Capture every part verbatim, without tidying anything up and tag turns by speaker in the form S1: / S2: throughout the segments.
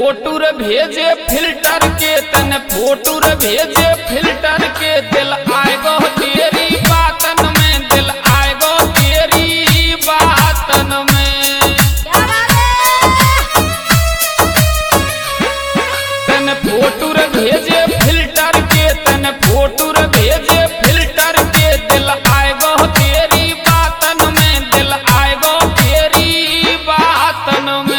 S1: Photo रे भेजे filter के तने फोटो रे भेजे फिल्टर के दिल आएगो तेरी बातन में दिल आएगो तेरी बातन में तने फोटो रे भेजे फिल्टर के तने फोटो रे भेजे फिल्टर के दिल आएगो तेरी बातन में दिल आएगो तेरी बातन में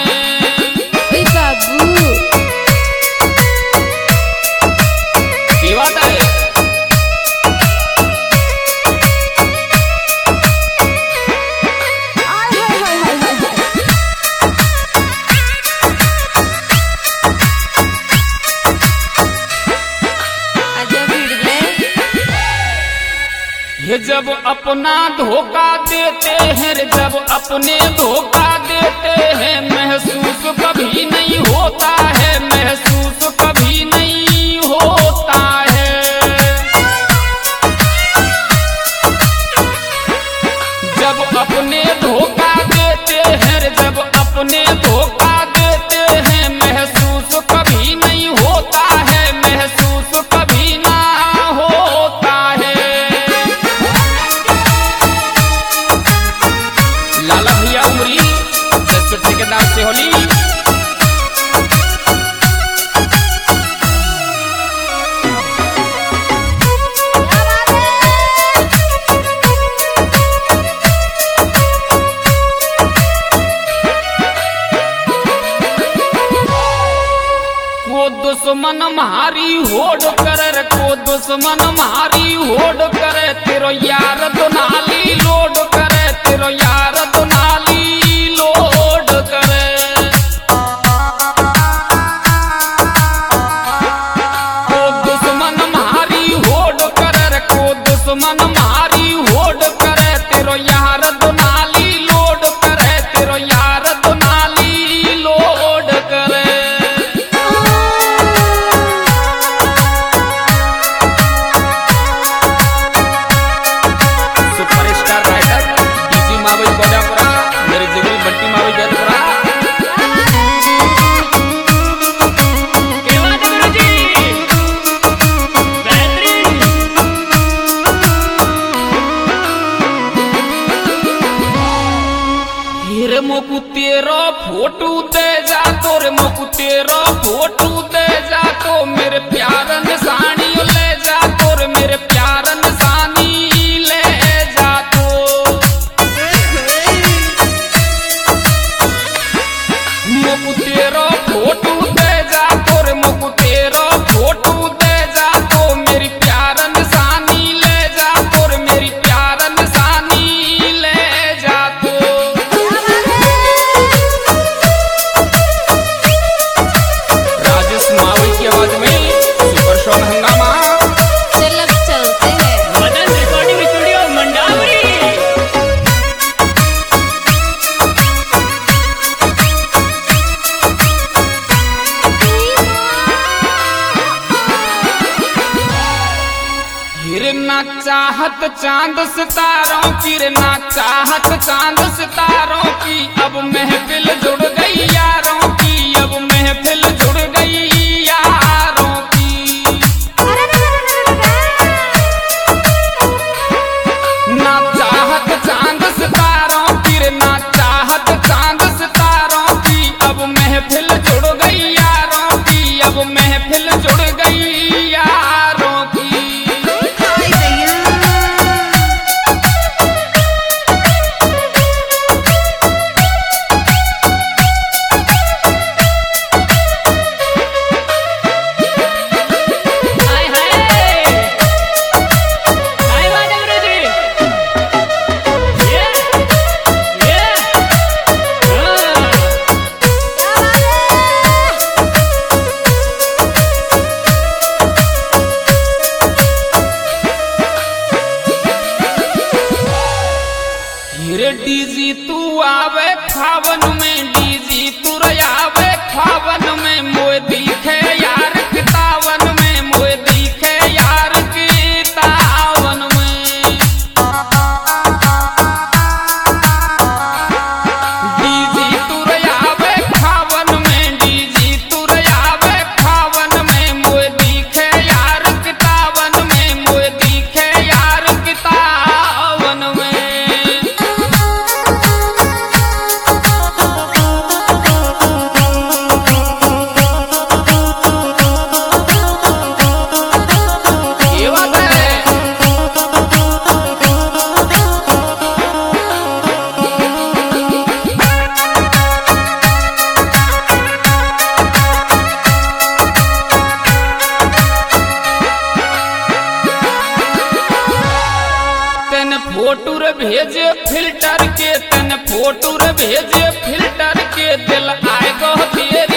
S1: ये जब अपना धोखा देते हैं जब अपने धोखा देते हैं महसूस कभी नहीं होता है महसूस कभी नहीं होता है जब अपने धोखा देते हैं जब अपने धोखा देते हैं महसूस कभी नहीं होता है महसूस कभी ना होता है। लाला भैया उमरी जसपुर ठेकेदार से होली को दुश्मन मारी होड़ करे को दुश्मन मारी होड़ करे तेरो यार दुनाली लोड करे तेरो यार दुनाली लोड करे को दुश्मन मारी होड़ करे को दुश्मन मारी होड़ करे तेरो यार दुनाली लोड करे तेरो यार दुनाली लोड करे। मेरे जिगरी बट्टी मावी जयपुरा हीरे मोकू तेरा फोटो दे जा तो रे मोकू तेरा फोटो दे जा तो मेरे प्यार निशानी ले जा तो रे मेरे प्यार निशानी ले जा तो मोकू तेरा फोटो दे जा तो रे मोकू तेरा फोटो दे जा तो मेरी प्यार निशानी ले जा तो रे मेरी प्यार निशानी ले जा तो। राजेश मावी की आवाज में सुपर शॉट हंगामा
S2: चलब चलते हैं
S3: मदन रिकॉर्डिंग स्टूडियो मंडावरी।
S1: गिरना चाहत चांद सितारों की गिरना चाहत चांद सितारों की अब महफिल जुड़ गई यारों की अब महफिल जुड़ गई यारों की ना चाहत चांद सितारों की गिरना चाहत चांद सितारों की अब महफिल जुड़ गई यारों की अब महफिल जुड़ गई यारों की। डीजी तू आवे खावन में डीजी तू आवे खावन में मोए दिखे यार कितावन में मोए दिखे यार कितावन में डीजी तू आवे खावन में डीजी तू फोटो रे भेजे फिल्टर के तन फोटो रे भेजे फिल्टर के दिल आए गो तेरे